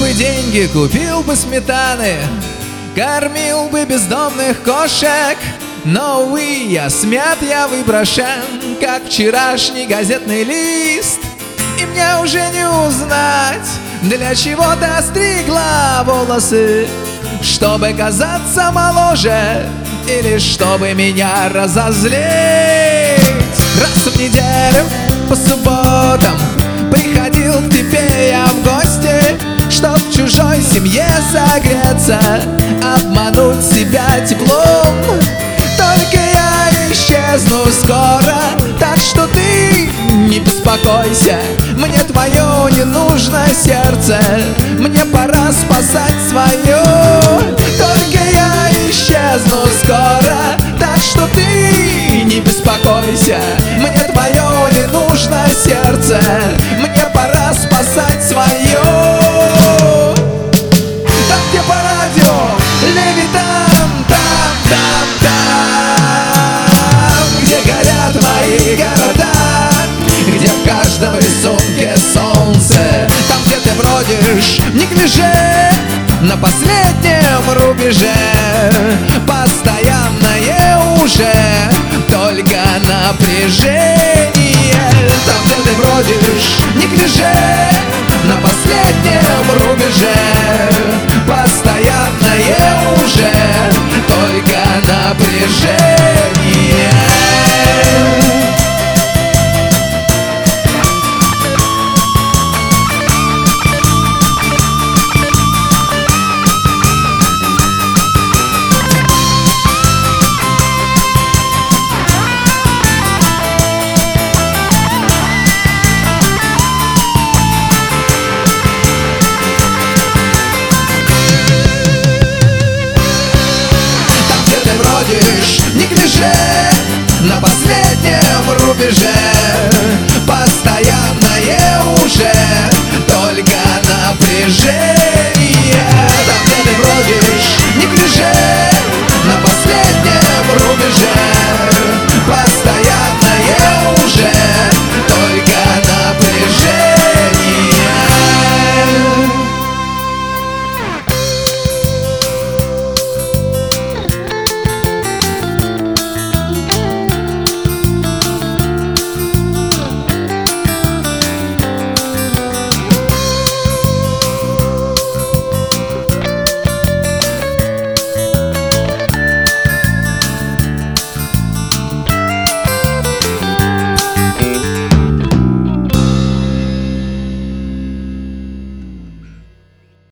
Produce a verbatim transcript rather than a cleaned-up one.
бы деньги, купил бы сметаны, кормил бы бездомных кошек. Но, увы, я смят, я выброшен, как вчерашний газетный лист. И мне уже не узнать, для чего ты остригла волосы, чтобы казаться моложе или чтобы меня разозлить. Раз в неделю по субботам приходил к тебе я в гости, чтоб в чужой семье согреться, обмануть себя теплом. Только я исчезну скоро, так что ты не беспокойся. Мне твое не нужно сердце, мне пора спасать свое. Только я исчезну скоро, так что ты не беспокойся. Мне твое не нужно сердце, мне пора спасать свое. Там, где по радио Левитан, там, там, там, где горят мои города, где в каждом рисунке солнце. Там, где ты бродишь в неглиже на последнем рубеже, постоянное уже только напряжение. Там, где ты бродишь в неглиже на последнем рубеже, постоянное уже только напряжение. Неглиже на последнем рубеже, постоянное уже только напряжение.